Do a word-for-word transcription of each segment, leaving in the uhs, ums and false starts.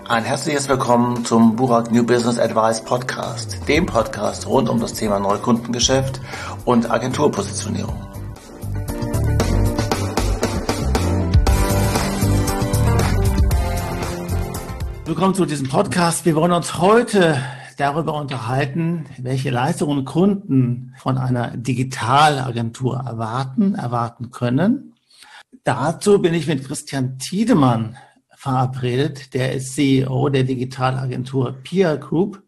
Ein herzliches Willkommen zum Burak New Business Advice Podcast, dem Podcast rund um das Thema Neukundengeschäft und Agenturpositionierung. Willkommen zu diesem Podcast. Wir wollen uns heute darüber unterhalten, welche Leistungen Kunden von einer Digitalagentur erwarten, erwarten können. Dazu bin ich mit Christian Tiedemann verabredet. Der ist C E O der Digitalagentur Peer Group,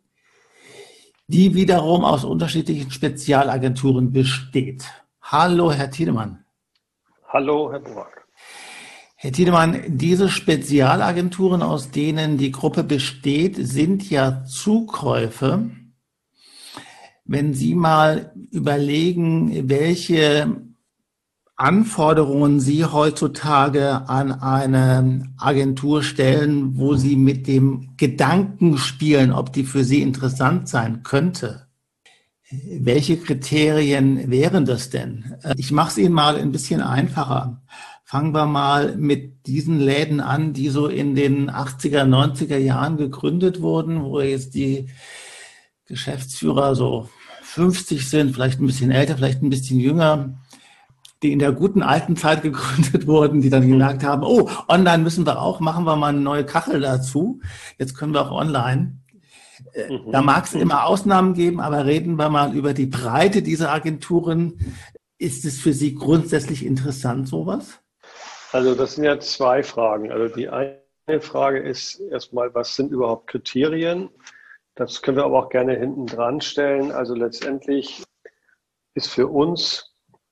die wiederum aus unterschiedlichen Spezialagenturen besteht. Hallo, Herr Tiedemann. Hallo, Herr Burak. Herr Tiedemann, diese Spezialagenturen, aus denen die Gruppe besteht, sind ja Zukäufe. Wenn Sie mal überlegen, welche Anforderungen Sie heutzutage an eine Agentur stellen, wo Sie mit dem Gedanken spielen, ob die für Sie interessant sein könnte. Welche Kriterien wären das denn? Ich mache es Ihnen mal ein bisschen einfacher. Fangen wir mal mit diesen Läden an, die so in den achtziger, neunziger Jahren gegründet wurden, wo jetzt die Geschäftsführer so fünfzig sind, vielleicht ein bisschen älter, vielleicht ein bisschen jünger, die in der guten alten Zeit gegründet wurden, die dann gemerkt haben, oh, online müssen wir auch, machen wir mal eine neue Kachel dazu. Jetzt können wir auch online. Mhm. Da mag es immer Ausnahmen geben, aber reden wir mal über die Breite dieser Agenturen. Ist es für Sie grundsätzlich interessant, sowas? Also das sind ja zwei Fragen. Also die eine Frage ist erstmal, was sind überhaupt Kriterien? Das können wir aber auch gerne hinten dran stellen. Also letztendlich ist für uns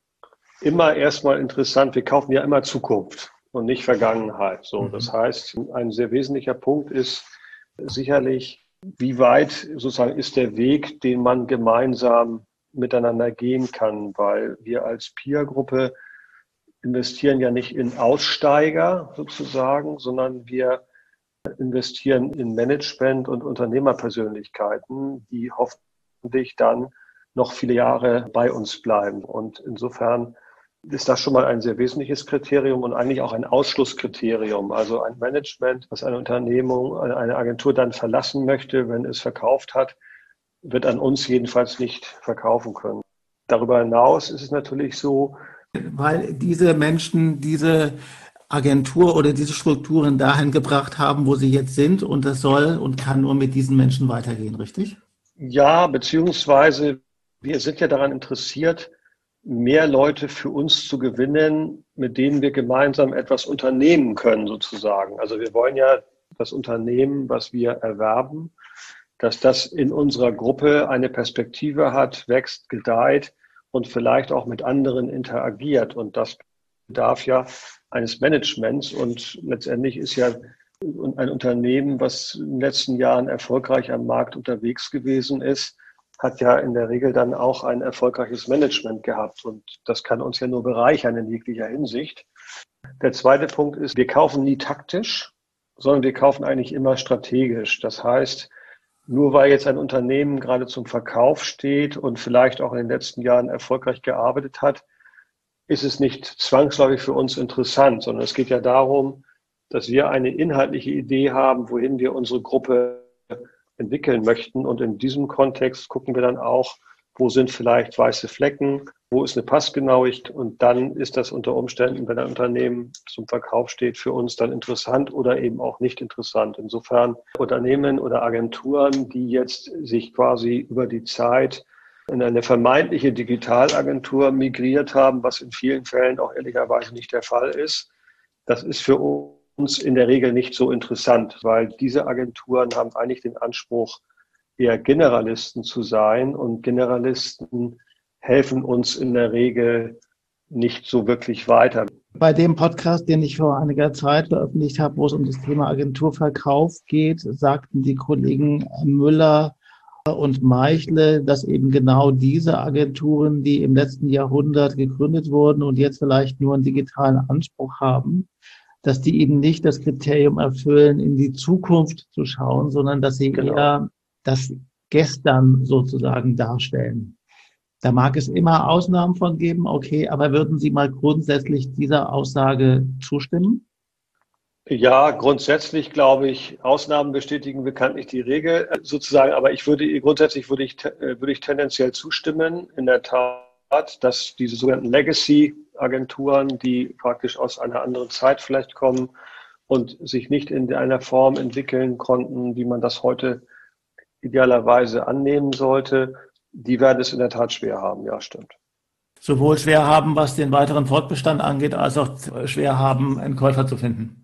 immer erstmal interessant, wir kaufen ja immer Zukunft und nicht Vergangenheit. So, das heißt, ein sehr wesentlicher Punkt ist sicherlich, wie weit sozusagen ist der Weg, den man gemeinsam miteinander gehen kann, weil wir als Peer-Gruppe investieren ja nicht in Aussteiger sozusagen, sondern wir investieren in Management und Unternehmerpersönlichkeiten, die hoffentlich dann noch viele Jahre bei uns bleiben. Und insofern ist das schon mal ein sehr wesentliches Kriterium und eigentlich auch ein Ausschlusskriterium. Also ein Management, das eine Unternehmung, eine Agentur dann verlassen möchte, wenn es verkauft hat, wird an uns jedenfalls nicht verkaufen können. Darüber hinaus ist es natürlich so, weil diese Menschen diese Agentur oder diese Strukturen dahin gebracht haben, wo sie jetzt sind, und das soll und kann nur mit diesen Menschen weitergehen, richtig? Ja, beziehungsweise wir sind ja daran interessiert, mehr Leute für uns zu gewinnen, mit denen wir gemeinsam etwas unternehmen können, sozusagen. Also wir wollen ja das Unternehmen, was wir erwerben, dass das in unserer Gruppe eine Perspektive hat, wächst, gedeiht und vielleicht auch mit anderen interagiert. Und das bedarf ja eines Managements. Und letztendlich ist ja ein Unternehmen, was in den letzten Jahren erfolgreich am Markt unterwegs gewesen ist, hat ja in der Regel dann auch ein erfolgreiches Management gehabt. Und das kann uns ja nur bereichern in jeglicher Hinsicht. Der zweite Punkt ist, wir kaufen nie taktisch, sondern wir kaufen eigentlich immer strategisch. Das heißt, nur weil jetzt ein Unternehmen gerade zum Verkauf steht und vielleicht auch in den letzten Jahren erfolgreich gearbeitet hat, ist es nicht zwangsläufig für uns interessant, sondern es geht ja darum, dass wir eine inhaltliche Idee haben, wohin wir unsere Gruppe entwickeln möchten. Und in diesem Kontext gucken wir dann auch, wo sind vielleicht weiße Flecken, wo ist eine Passgenauigkeit. Und dann ist das unter Umständen, wenn ein Unternehmen zum Verkauf steht, für uns dann interessant oder eben auch nicht interessant. Insofern Unternehmen oder Agenturen, die jetzt sich quasi über die Zeit in eine vermeintliche Digitalagentur migriert haben, was in vielen Fällen auch ehrlicherweise nicht der Fall ist, das ist für uns in der Regel nicht so interessant, weil diese Agenturen haben eigentlich den Anspruch, eher Generalisten zu sein, und Generalisten helfen uns in der Regel nicht so wirklich weiter. Bei dem Podcast, den ich vor einiger Zeit veröffentlicht habe, wo es um das Thema Agenturverkauf geht, sagten die Kollegen Müller und Meichle, dass eben genau diese Agenturen, die im letzten Jahrhundert gegründet wurden und jetzt vielleicht nur einen digitalen Anspruch haben, dass die eben nicht das Kriterium erfüllen, in die Zukunft zu schauen, sondern dass sie genau. eher das Gestern sozusagen darstellen. Da mag es immer Ausnahmen von geben, okay, aber würden Sie mal grundsätzlich dieser Aussage zustimmen? Ja, grundsätzlich glaube ich, Ausnahmen bestätigen bekanntlich die Regel äh, sozusagen, aber ich würde grundsätzlich würde ich, te- äh, würde ich tendenziell zustimmen, in der Tat, dass diese sogenannten Legacy-Agenturen, die praktisch aus einer anderen Zeit vielleicht kommen und sich nicht in einer Form entwickeln konnten, wie man das heute idealerweise annehmen sollte, die werden es in der Tat schwer haben. Ja, stimmt. Sowohl schwer haben, was den weiteren Fortbestand angeht, als auch schwer haben, einen Käufer zu finden.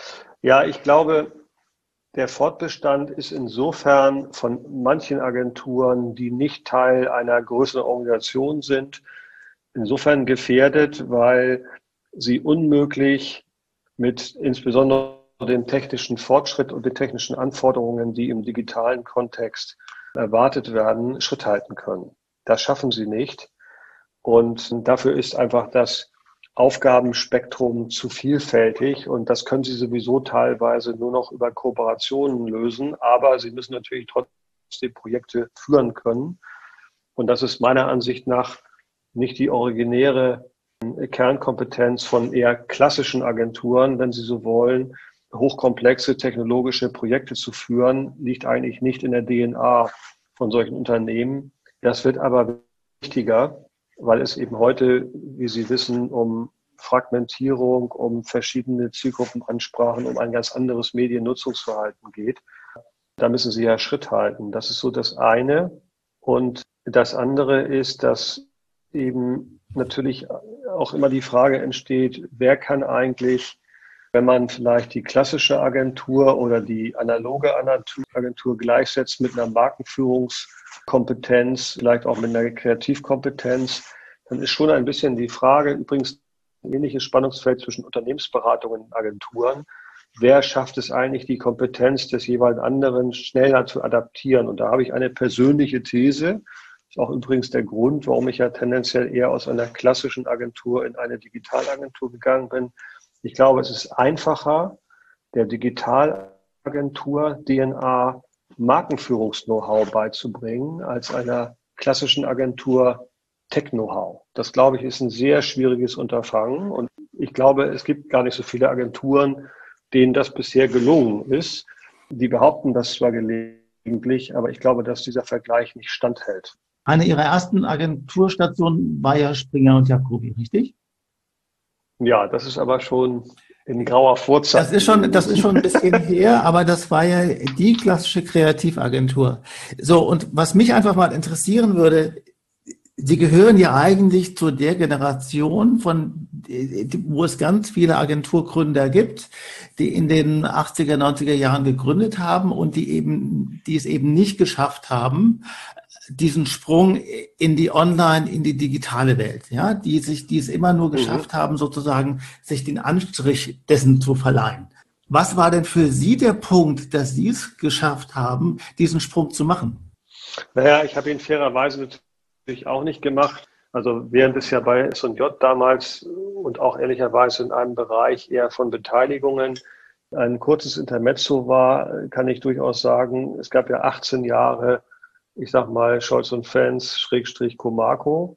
Ja, ich glaube, der Fortbestand ist insofern von manchen Agenturen, die nicht Teil einer größeren Organisation sind, insofern gefährdet, weil sie unmöglich mit insbesondere dem technischen Fortschritt und den technischen Anforderungen, die im digitalen Kontext erwartet werden, Schritt halten können. Das schaffen sie nicht. Und dafür ist einfach das Aufgabenspektrum zu vielfältig und das können Sie sowieso teilweise nur noch über Kooperationen lösen, aber Sie müssen natürlich trotzdem Projekte führen können und das ist meiner Ansicht nach nicht die originäre Kernkompetenz von eher klassischen Agenturen, wenn Sie so wollen. Hochkomplexe technologische Projekte zu führen, liegt eigentlich nicht in der D N A von solchen Unternehmen. Das wird aber wichtiger, weil es eben heute, wie Sie wissen, um Fragmentierung, um verschiedene Zielgruppenansprachen, um ein ganz anderes Mediennutzungsverhalten geht. Da müssen Sie ja Schritt halten. Das ist so das eine. Und das andere ist, dass eben natürlich auch immer die Frage entsteht, wer kann eigentlich, wenn man vielleicht die klassische Agentur oder die analoge Agentur gleichsetzt mit einer Markenführungskompetenz, vielleicht auch mit einer Kreativkompetenz, dann ist schon ein bisschen die Frage, übrigens ein ähnliches Spannungsfeld zwischen Unternehmensberatungen und Agenturen, wer schafft es eigentlich, die Kompetenz des jeweils anderen schneller zu adaptieren? Und da habe ich eine persönliche These. Das ist auch übrigens der Grund, warum ich ja tendenziell eher aus einer klassischen Agentur in eine Digitalagentur gegangen bin. Ich glaube, es ist einfacher, der Digitalagentur D N A Markenführungs-Know-how beizubringen, als einer klassischen Agentur Tech-Know-how. Das, glaube ich, ist ein sehr schwieriges Unterfangen. Und ich glaube, es gibt gar nicht so viele Agenturen, denen das bisher gelungen ist. Die behaupten das zwar gelegentlich, aber ich glaube, dass dieser Vergleich nicht standhält. Eine Ihrer ersten Agenturstationen war ja Springer und Jacobi, richtig? Ja, das ist aber schon in grauer Vorzeit. Das ist schon, das ist schon ein bisschen her, aber das war ja die klassische Kreativagentur. So, und was mich einfach mal interessieren würde, Sie gehören ja eigentlich zu der Generation, von, wo es ganz viele Agenturgründer gibt, die in den achtziger, neunziger Jahren gegründet haben und die eben, die es eben nicht geschafft haben, diesen Sprung in die Online, in die digitale Welt, ja, die sich, die es immer nur geschafft mhm. haben, sozusagen, sich den Anstrich dessen zu verleihen. Was war denn für Sie der Punkt, dass Sie es geschafft haben, diesen Sprung zu machen? Naja, ich habe ihn fairerweise natürlich auch nicht gemacht. Also während es ja bei S und J damals und auch ehrlicherweise in einem Bereich eher von Beteiligungen ein kurzes Intermezzo war, kann ich durchaus sagen, es gab ja achtzehn Jahre, ich sag mal, Scholz und Fans, Schrägstrich Comarco.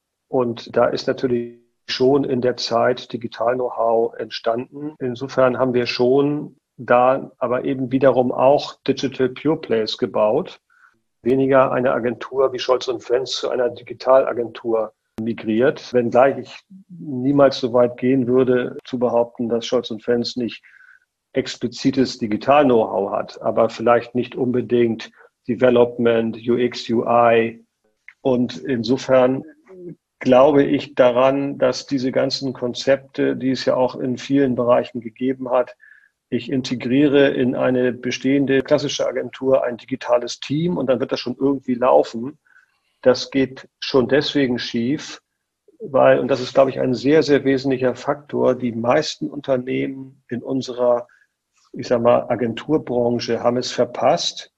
Und da ist natürlich schon in der Zeit Digital-Know-how entstanden. Insofern haben wir schon da aber eben wiederum auch Digital Pure Plays gebaut. Weniger eine Agentur wie Scholz und Fans zu einer Digitalagentur migriert, wenngleich ich niemals so weit gehen würde, zu behaupten, dass Scholz und Fans nicht explizites Digital-Know-how hat, aber vielleicht nicht unbedingt Development, U X, U I. Und insofern glaube ich daran, dass diese ganzen Konzepte, die es ja auch in vielen Bereichen gegeben hat, ich integriere in eine bestehende klassische Agentur ein digitales Team und dann wird das schon irgendwie laufen. Das geht schon deswegen schief, weil, und das ist, glaube ich, ein sehr, sehr wesentlicher Faktor, die meisten Unternehmen in unserer, ich sag mal, Agenturbranche haben es verpasst,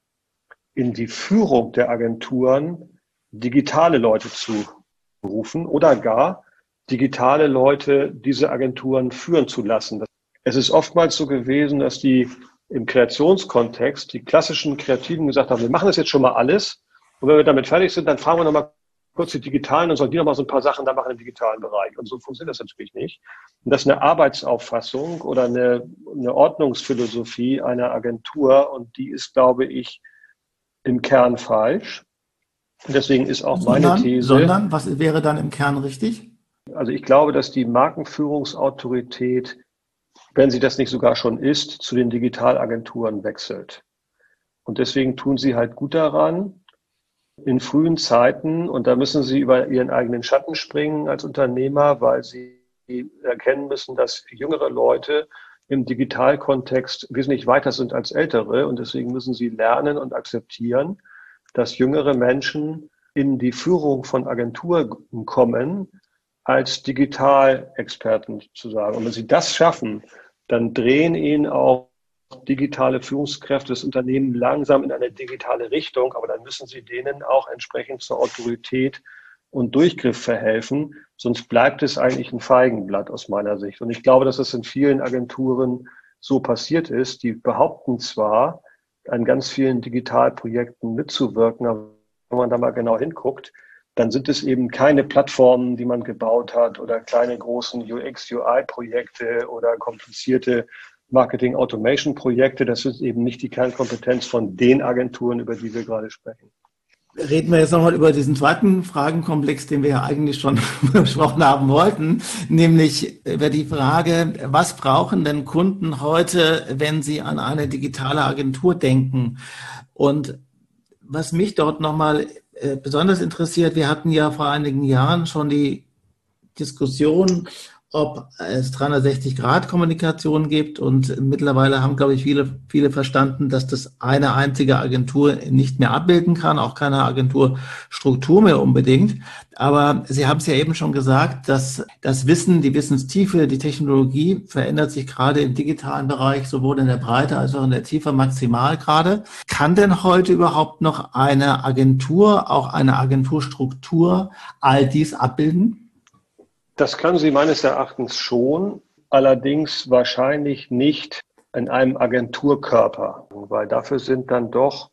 in die Führung der Agenturen digitale Leute zu berufen oder gar digitale Leute diese Agenturen führen zu lassen. Es ist oftmals so gewesen, dass die im Kreationskontext die klassischen Kreativen gesagt haben, wir machen das jetzt schon mal alles und wenn wir damit fertig sind, dann fragen wir nochmal kurz die Digitalen und sollen die noch mal so ein paar Sachen da machen im digitalen Bereich. Und so funktioniert das natürlich nicht. Und das ist eine Arbeitsauffassung oder eine, eine Ordnungsphilosophie einer Agentur und die ist, glaube ich, im Kern falsch. Und deswegen ist auch meine Sondern, These. sondern, was wäre dann im Kern richtig? Also ich glaube, dass die Markenführungsautorität, wenn sie das nicht sogar schon ist, zu den Digitalagenturen wechselt. Und deswegen tun sie halt gut daran, in frühen Zeiten, und da müssen sie über ihren eigenen Schatten springen als Unternehmer, weil sie erkennen müssen, dass jüngere Leute im Digitalkontext wesentlich weiter sind als ältere. Und deswegen müssen sie lernen und akzeptieren, dass jüngere Menschen in die Führung von Agenturen kommen, als Digitalexperten zu sagen. Und wenn sie das schaffen, dann drehen ihnen auch digitale Führungskräfte des Unternehmens langsam in eine digitale Richtung, aber dann müssen sie denen auch entsprechend zur Autorität und Durchgriff verhelfen, sonst bleibt es eigentlich ein Feigenblatt aus meiner Sicht. Und ich glaube, dass das in vielen Agenturen so passiert ist. Die behaupten zwar, an ganz vielen Digitalprojekten mitzuwirken, aber wenn man da mal genau hinguckt, dann sind es eben keine Plattformen, die man gebaut hat oder kleine großen U X, U I-Projekte oder komplizierte Marketing-Automation-Projekte. Das ist eben nicht die Kernkompetenz von den Agenturen, über die wir gerade sprechen. Reden wir jetzt nochmal über diesen zweiten Fragenkomplex, den wir ja eigentlich schon besprochen haben wollten, nämlich über die Frage, was brauchen denn Kunden heute, wenn sie an eine digitale Agentur denken? Und was mich dort nochmal besonders interessiert, wir hatten ja vor einigen Jahren schon die Diskussion, ob es dreihundertsechzig Grad Kommunikation gibt und mittlerweile haben, glaube ich, viele, viele verstanden, dass das eine einzige Agentur nicht mehr abbilden kann, auch keine Agenturstruktur mehr unbedingt. Aber Sie haben es ja eben schon gesagt, dass das Wissen, die Wissenstiefe, die Technologie verändert sich gerade im digitalen Bereich, sowohl in der Breite als auch in der Tiefe maximal gerade. Kann denn heute überhaupt noch eine Agentur, auch eine Agenturstruktur, all dies abbilden? Das kann sie meines Erachtens schon, allerdings wahrscheinlich nicht in einem Agenturkörper, weil dafür sind dann doch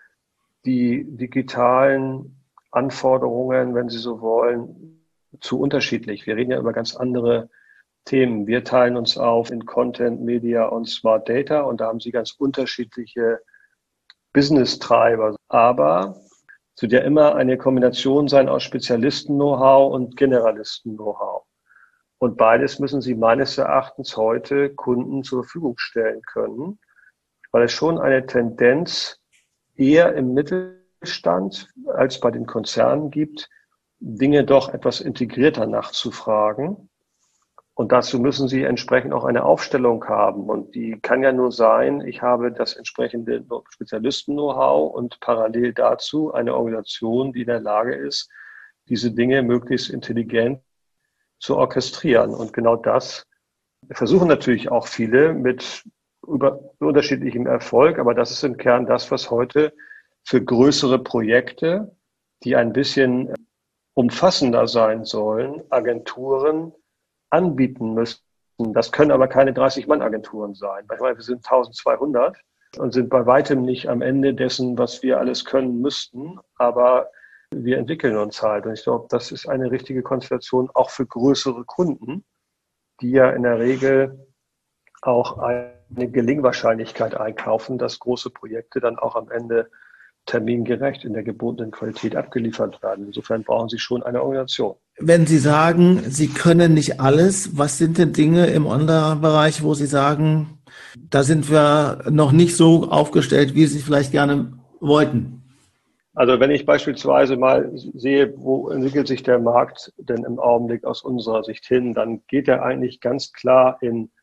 die digitalen Anforderungen, wenn Sie so wollen, zu unterschiedlich. Wir reden ja über ganz andere Themen. Wir teilen uns auf in Content, Media und Smart Data und da haben Sie ganz unterschiedliche Business-Treiber. Aber es wird ja immer eine Kombination sein aus Spezialisten-Know-how und Generalisten-Know-how. Und beides müssen Sie meines Erachtens heute Kunden zur Verfügung stellen können, weil es schon eine Tendenz eher im Mittelstand als bei den Konzernen gibt, Dinge doch etwas integrierter nachzufragen. Und dazu müssen Sie entsprechend auch eine Aufstellung haben. Und die kann ja nur sein, ich habe das entsprechende Spezialisten-Know-how und parallel dazu eine Organisation, die in der Lage ist, diese Dinge möglichst intelligent zu orchestrieren. Und genau das versuchen natürlich auch viele mit über, unterschiedlichem Erfolg. Aber das ist im Kern das, was heute für größere Projekte, die ein bisschen umfassender sein sollen, Agenturen anbieten müssen. Das können aber keine dreißig-Mann-Agenturen sein. Wir sind eintausendzweihundert und sind bei weitem nicht am Ende dessen, was wir alles können müssten. Aber wir entwickeln uns halt. Und ich glaube, das ist eine richtige Konstellation auch für größere Kunden, die ja in der Regel auch eine Gelingwahrscheinlichkeit einkaufen, dass große Projekte dann auch am Ende termingerecht in der gebotenen Qualität abgeliefert werden. Insofern brauchen Sie schon eine Organisation. Wenn Sie sagen, Sie können nicht alles, was sind denn Dinge im Online-Bereich, wo Sie sagen, da sind wir noch nicht so aufgestellt, wie Sie es vielleicht gerne wollten? Also wenn ich beispielsweise mal sehe, wo entwickelt sich der Markt denn im Augenblick aus unserer Sicht hin, dann geht er eigentlich ganz klar in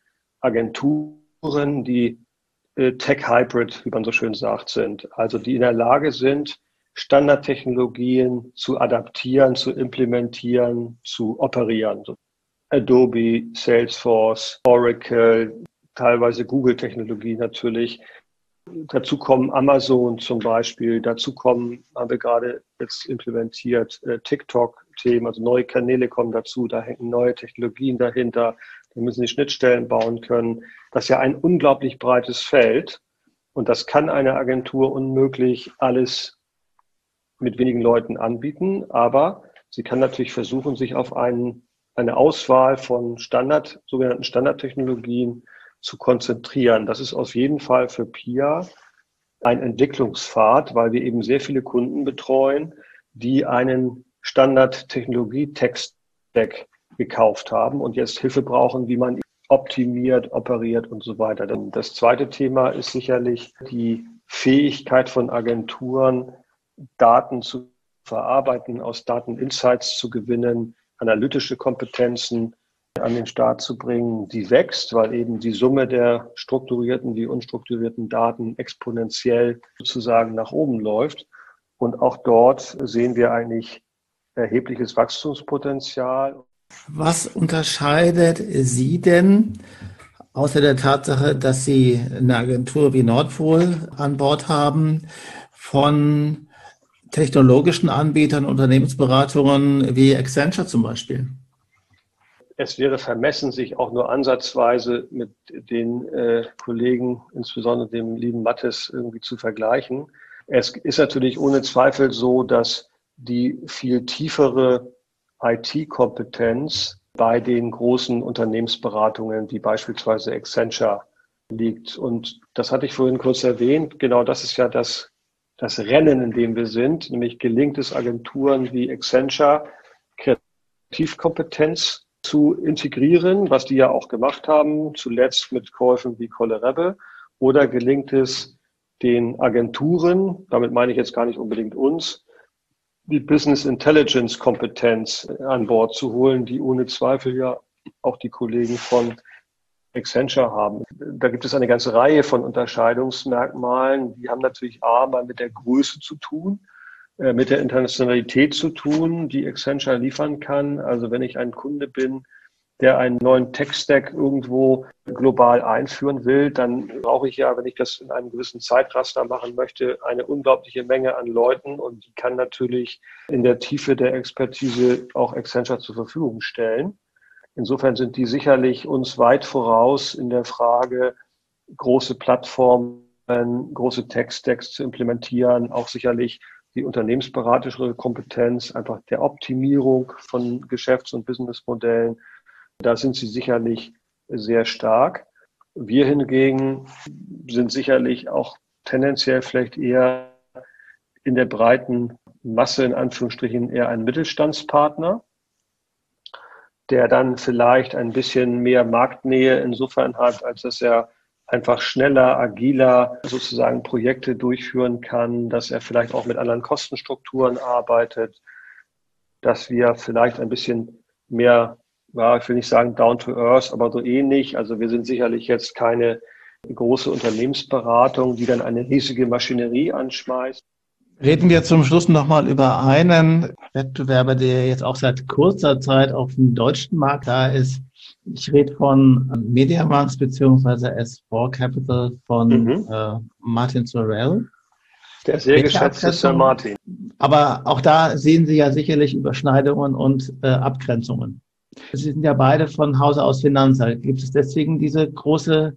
Agenturen, die Tech-Hybrid, wie man so schön sagt, sind. Also die in der Lage sind, Standardtechnologien zu adaptieren, zu implementieren, zu operieren. Adobe, Salesforce, Oracle, teilweise Google-Technologie natürlich. Dazu kommen Amazon zum Beispiel. Dazu kommen, haben wir gerade jetzt implementiert, TikTok-Themen, also neue Kanäle kommen dazu. Da hängen neue Technologien dahinter. Wir müssen die Schnittstellen bauen können. Das ist ja ein unglaublich breites Feld. Und das kann eine Agentur unmöglich alles mit wenigen Leuten anbieten. Aber Sie kann natürlich versuchen, sich auf einen, eine Auswahl von Standard, sogenannten Standardtechnologien zu konzentrieren. Das ist auf jeden Fall für P I A ein Entwicklungspfad, weil wir eben sehr viele Kunden betreuen, die einen Standard-Technologie-Tech-Stack gekauft haben und jetzt Hilfe brauchen, wie man optimiert, operiert und so weiter. Das zweite Thema ist sicherlich die Fähigkeit von Agenturen, Daten zu verarbeiten, aus Dateninsights zu gewinnen, analytische Kompetenzen an den Start zu bringen, die wächst, weil eben die Summe der strukturierten wie unstrukturierten Daten exponentiell sozusagen nach oben läuft. Und auch dort sehen wir eigentlich erhebliches Wachstumspotenzial. Was unterscheidet Sie denn, außer der Tatsache, dass Sie eine Agentur wie Nordpol an Bord haben, von technologischen Anbietern, Unternehmensberatungen wie Accenture zum Beispiel? Es wäre vermessen, sich auch nur ansatzweise mit den äh, Kollegen, insbesondere dem lieben Mattes, irgendwie zu vergleichen. Es ist natürlich ohne Zweifel so, dass die viel tiefere I T-Kompetenz bei den großen Unternehmensberatungen wie beispielsweise Accenture liegt. Und das hatte ich vorhin kurz erwähnt. Genau das ist ja das, das Rennen, in dem wir sind. Nämlich gelingt es Agenturen wie Accenture, Kreativkompetenz zu integrieren, was die ja auch gemacht haben, zuletzt mit Käufen wie Kolle-Rebbe, oder gelingt es den Agenturen, damit meine ich jetzt gar nicht unbedingt uns, die Business Intelligence Kompetenz an Bord zu holen, die ohne Zweifel ja auch die Kollegen von Accenture haben. Da gibt es eine ganze Reihe von Unterscheidungsmerkmalen. Die haben natürlich A, mal mit der Größe zu tun, mit der Internationalität zu tun, die Accenture liefern kann. Also wenn ich ein Kunde bin, der einen neuen Tech-Stack irgendwo global einführen will, dann brauche ich ja, wenn ich das in einem gewissen Zeitraster machen möchte, eine unglaubliche Menge an Leuten, und die kann natürlich in der Tiefe der Expertise auch Accenture zur Verfügung stellen. Insofern sind die sicherlich uns weit voraus in der Frage, große Plattformen, große Tech-Stacks zu implementieren, auch sicherlich die unternehmensberaterische Kompetenz, einfach der Optimierung von Geschäfts- und Businessmodellen. Da sind sie sicherlich sehr stark. Wir hingegen sind sicherlich auch tendenziell vielleicht eher in der breiten Masse, in Anführungsstrichen, eher ein Mittelstandspartner, der dann vielleicht ein bisschen mehr Marktnähe insofern hat, als dass er einfach schneller, agiler sozusagen Projekte durchführen kann, dass er vielleicht auch mit anderen Kostenstrukturen arbeitet, dass wir vielleicht ein bisschen mehr, ja, ich will nicht sagen down to earth, aber so ähnlich. Also wir sind sicherlich jetzt keine große Unternehmensberatung, die dann eine riesige Maschinerie anschmeißt. Reden wir zum Schluss nochmal über einen Wettbewerber, der jetzt auch seit kurzer Zeit auf dem deutschen Markt da ist. Ich rede von MediaMarkt beziehungsweise S vier Capital von mhm. äh, Martin Sorrell. Der sehr geschätzte Sir Martin. Aber auch da sehen Sie ja sicherlich Überschneidungen und äh, Abgrenzungen. Sie sind ja beide von Hause aus Finanzer. Gibt es deswegen diese große,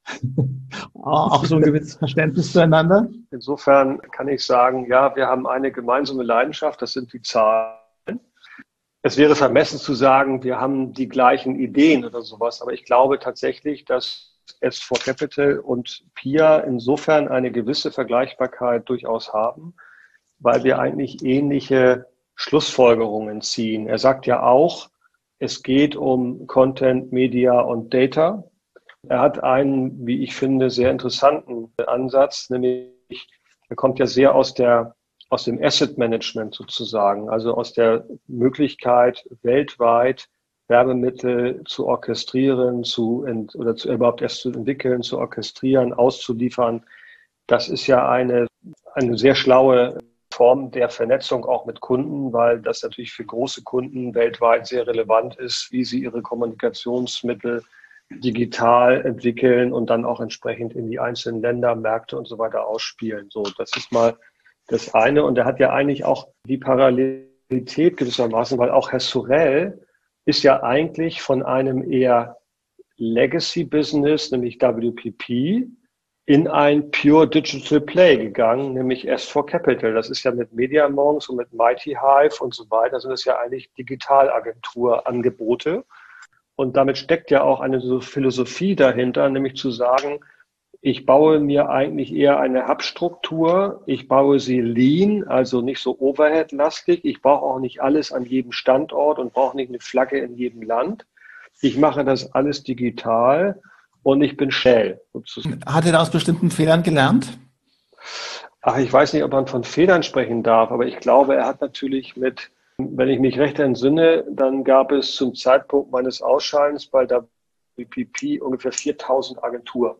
auch so ein gewisses Verständnis füreinander? Insofern kann ich sagen, ja, wir haben eine gemeinsame Leidenschaft, das sind die Zahlen. Es wäre vermessen zu sagen, wir haben die gleichen Ideen oder sowas, aber ich glaube tatsächlich, dass S vier Capital und P I A insofern eine gewisse Vergleichbarkeit durchaus haben, weil wir eigentlich ähnliche Schlussfolgerungen ziehen. Er sagt ja auch, es geht um Content, Media und Data. Er hat einen, wie ich finde, sehr interessanten Ansatz, nämlich er kommt ja sehr aus der aus dem Asset Management sozusagen, also aus der Möglichkeit, weltweit Werbemittel zu orchestrieren, zu ent, oder zu, überhaupt erst zu entwickeln, zu orchestrieren, auszuliefern. Das ist ja eine, eine sehr schlaue Form der Vernetzung auch mit Kunden, weil das natürlich für große Kunden weltweit sehr relevant ist, wie sie ihre Kommunikationsmittel digital entwickeln und dann auch entsprechend in die einzelnen Länder, Märkte und so weiter ausspielen. So, das ist mal das eine. Und er hat ja eigentlich auch die Parallelität gewissermaßen, weil auch Herr Sorrell ist ja eigentlich von einem eher Legacy-Business, nämlich W P P, in ein Pure Digital Play gegangen, nämlich S vier Capital. Das ist ja mit Media.Monks und mit Mighty Hive und so weiter, sind es ja eigentlich Digitalagenturangebote. Und damit steckt ja auch eine Philosophie dahinter, nämlich zu sagen, ich baue mir eigentlich eher eine Hub-Struktur, ich baue sie lean, also nicht so overhead-lastig, ich brauche auch nicht alles an jedem Standort und brauche nicht eine Flagge in jedem Land. Ich mache das alles digital. Und ich bin schnell. Hat er da aus bestimmten Fehlern gelernt? Ach, ich weiß nicht, ob man von Fehlern sprechen darf, aber ich glaube, er hat natürlich mit, wenn ich mich recht entsinne, dann gab es zum Zeitpunkt meines Ausscheidens bei W P P ungefähr viertausend Agenturen.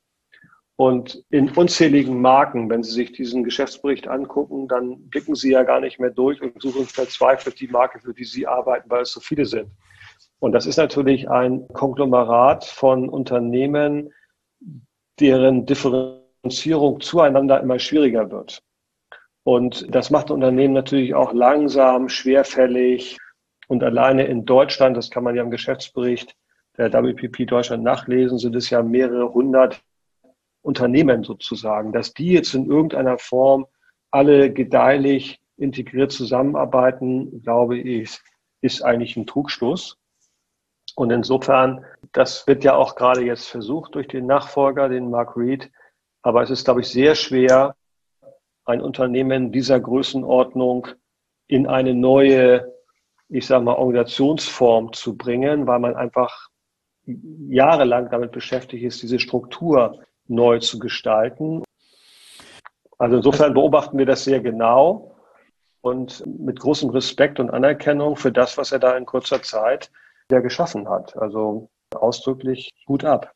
Und in unzähligen Marken, wenn Sie sich diesen Geschäftsbericht angucken, dann blicken Sie ja gar nicht mehr durch und suchen verzweifelt die Marke, für die Sie arbeiten, weil es so viele sind. Und das ist natürlich ein Konglomerat von Unternehmen, deren Differenzierung zueinander immer schwieriger wird. Und das macht Unternehmen natürlich auch langsam, schwerfällig. Und alleine in Deutschland, das kann man ja im Geschäftsbericht der W P P Deutschland nachlesen, sind es ja mehrere hundert Unternehmen sozusagen. Dass die jetzt in irgendeiner Form alle gedeihlich integriert zusammenarbeiten, glaube ich, ist eigentlich ein Trugschluss. Und insofern, das wird ja auch gerade jetzt versucht durch den Nachfolger, den Mark Reed. Aber es ist, glaube ich, sehr schwer, ein Unternehmen dieser Größenordnung in eine neue, ich sage mal, Organisationsform zu bringen, weil man einfach jahrelang damit beschäftigt ist, diese Struktur neu zu gestalten. Also insofern beobachten wir das sehr genau und mit großem Respekt und Anerkennung für das, was er da in kurzer Zeit der geschaffen hat. Also ausdrücklich Hut ab.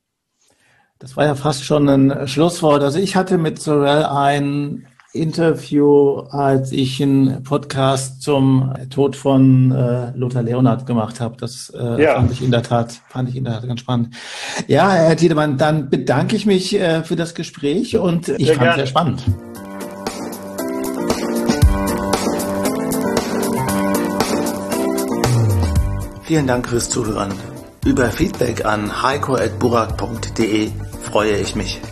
Das war ja fast schon ein Schlusswort. Also ich hatte mit Sorel ein Interview, als ich einen Podcast zum Tod von äh, Lothar Leonhardt gemacht habe. Das äh, ja. fand ich in der Tat, fand ich in der Tat ganz spannend. Ja, Herr Tiedemann, dann bedanke ich mich äh, für das Gespräch und ich sehr fand es sehr spannend. Vielen Dank fürs Zuhören. Über Feedback an heiko at burak punkt de freue ich mich.